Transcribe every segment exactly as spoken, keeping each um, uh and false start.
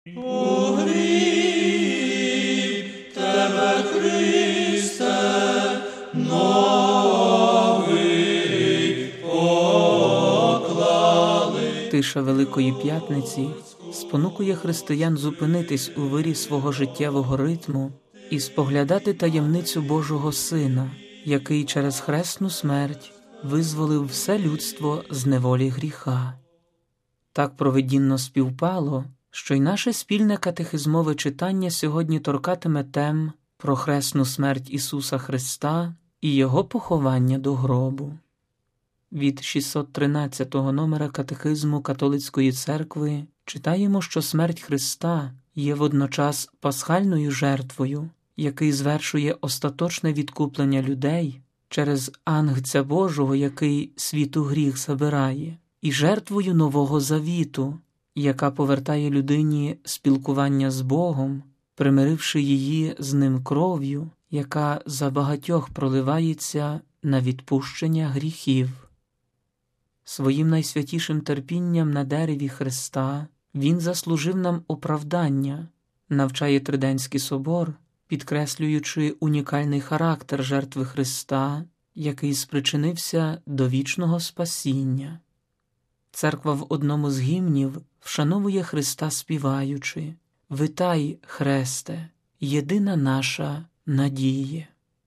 Погріб тебе, Христе, новий поклали. Тиша Великої П'ятниці спонукує християн зупинитись у вирі свого життєвого ритму і споглядати таємницю Божого Сина, який через хресну смерть визволив все людство з неволі гріха. Так провидінно співпало, що й наше спільне катехизмове читання сьогодні торкатиме тем про хресну смерть Ісуса Христа і Його поховання до гробу. Від шістсот тринадцятого номера Катехизму Католицької Церкви читаємо, що смерть Христа є водночас пасхальною жертвою, який звершує остаточне відкуплення людей через ангця Божого, який світу гріх забирає, і жертвою Нового Завіту, яка повертає людині спілкування з Богом, примиривши її з Ним кров'ю, яка за багатьох проливається на відпущення гріхів. Своїм найсвятішим терпінням на дереві Христа Він заслужив нам оправдання, навчає Триденський собор, підкреслюючи унікальний характер жертви Христа, який спричинився до вічного спасіння. Церква в одному з гімнів вшановує Христа співаючи: «Витай, Христе, єдина наша надія».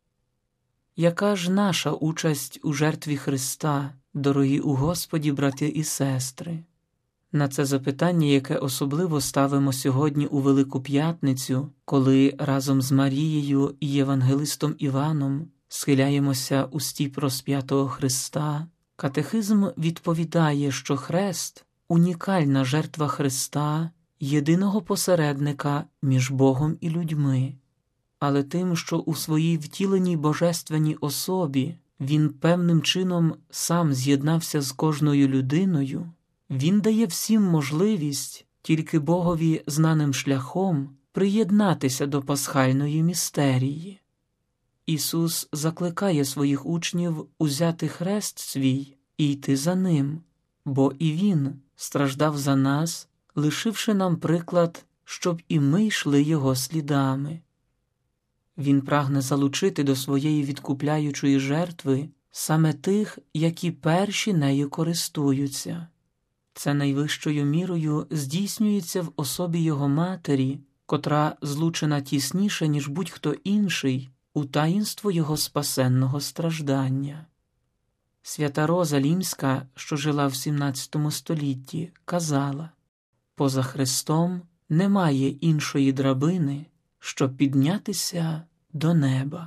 Яка ж наша участь у жертві Христа, дорогі у Господі, брати і сестри? На це запитання, яке особливо ставимо сьогодні у Велику П'ятницю, коли разом з Марією і Євангелистом Іваном схиляємося у стіп розп'ятого Христа, катехизм відповідає, що хрест – унікальна жертва Христа, єдиного посередника між Богом і людьми. Але тим, що у своїй втіленій божественній особі Він певним чином сам з'єднався з кожною людиною, Він дає всім можливість, тільки Богові знаним шляхом, приєднатися до пасхальної містерії. Ісус закликає своїх учнів узяти хрест свій і йти за Ним, бо і Він страждав за нас, лишивши нам приклад, щоб і ми йшли Його слідами. Він прагне залучити до своєї відкупляючої жертви саме тих, які перші нею користуються. Це найвищою мірою здійснюється в особі Його Матері, котра злучена тісніше, ніж будь-хто інший, у таїнство Його спасенного страждання. Свята Роза Лімська, що жила в сімнадцятому столітті, казала: «Поза Христом немає іншої драбини, щоб піднятися до неба».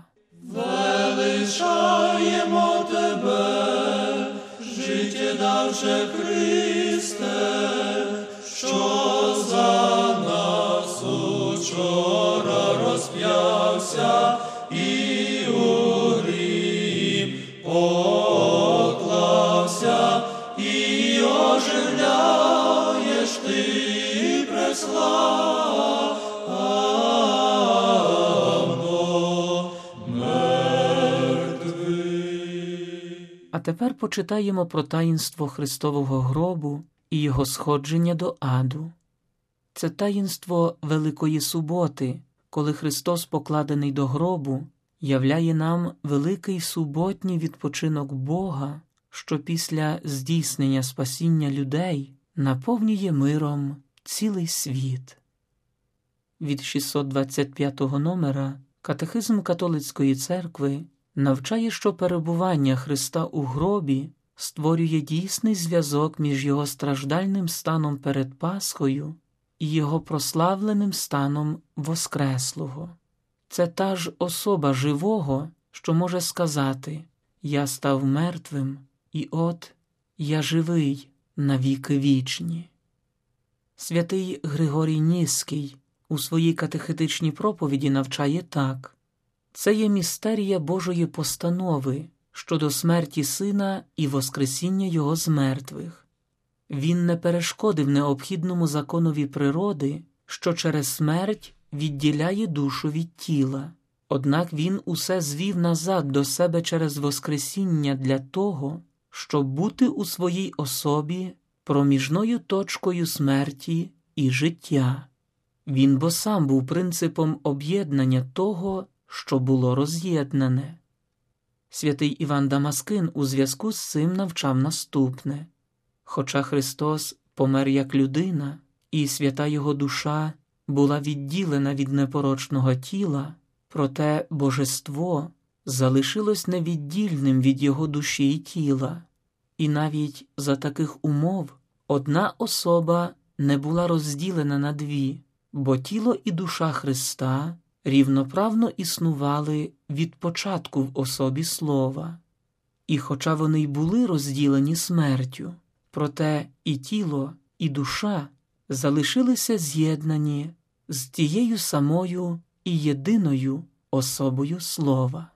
Величаємо тебе, життєдавче Христе, що за нас учора розп'явся і у гріб поклався, і оживляєш ти преславно мертвий. А тепер почитаємо про таїнство Христового гробу і Його сходження до аду. Це таїнство Великої Суботи, коли Христос, покладений до гробу, являє нам великий суботній відпочинок Бога, що після здійснення спасіння людей наповнює миром цілий світ. Від шістсот двадцять п'ятого номера Катехизм Католицької Церкви навчає, що перебування Христа у гробі створює дійсний зв'язок між Його страждальним станом перед Пасхою і Його прославленим станом Воскреслого. Це та ж особа живого, що може сказати: «Я став мертвим, і от я живий на віки вічні». Святий Григорій Нізький у своїй катехетичній проповіді навчає так: «Це є містерія Божої постанови щодо смерті Сина і воскресіння Його з мертвих. Він не перешкодив необхідному законові природи, що через смерть відділяє душу від тіла. Однак Він усе звів назад до себе через воскресіння для того, щоб бути у своїй особі проміжною точкою смерті і життя. Він бо сам був принципом об'єднання того, що було роз'єднане. Святий Іван Дамаскин у зв'язку з цим навчав наступне. Хоча Христос помер як людина, і свята Його душа була відділена від непорочного тіла, проте божество залишилось невіддільним від Його душі і тіла. І навіть за таких умов одна особа не була розділена на дві, бо тіло і душа Христа рівноправно існували від початку в особі Слова. І хоча вони й були розділені смертю, проте і тіло, і душа залишилися з'єднані з тією самою і єдиною особою Слова.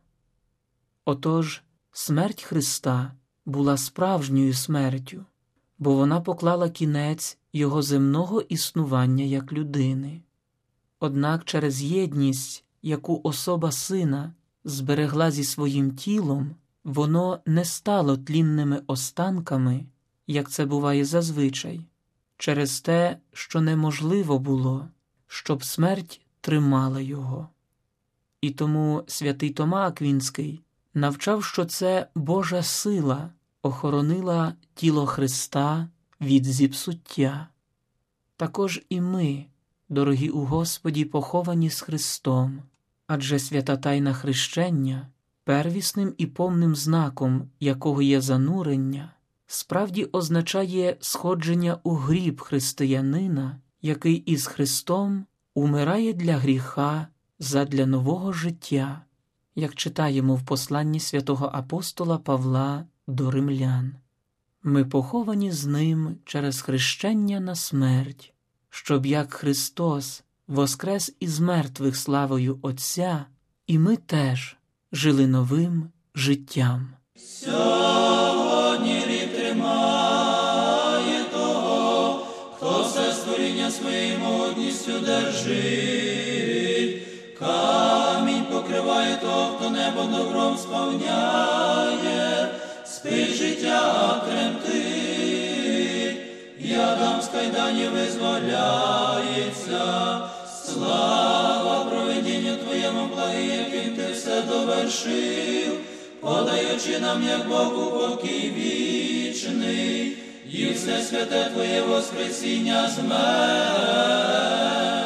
Отож, смерть Христа була справжньою смертю, бо вона поклала кінець Його земного існування як людини. Однак через єдність, яку особа Сина зберегла зі своїм тілом, воно не стало тлінними останками, як це буває зазвичай, через те, що неможливо було, щоб смерть тримала його. І тому святий Тома Аквінський навчав, що це Божа сила охоронила тіло Христа від зіпсуття. Також і ми, дорогі у Господі, поховані з Христом, адже свята тайна хрещення, первісним і повним знаком якого є занурення, справді означає сходження у гріб християнина, який із Христом умирає для гріха задля нового життя, як читаємо в посланні святого апостола Павла до римлян. Ми поховані з Ним через хрещення на смерть, щоб як Христос воскрес із мертвих славою Отця, і ми теж жили новим життям. Сьогодні рік тримає того, хто все створіння своєю могутністю держить. Камінь покриває того, хто небо добром сповняє, спить життя тремтить, і Адам з кайданів визволяється. Слава провидінню Твоєму, благий, яким Ти все довершив, подаючи нам, як Богу, покій вічний, і все святе Твоє воскресіння з мертвих.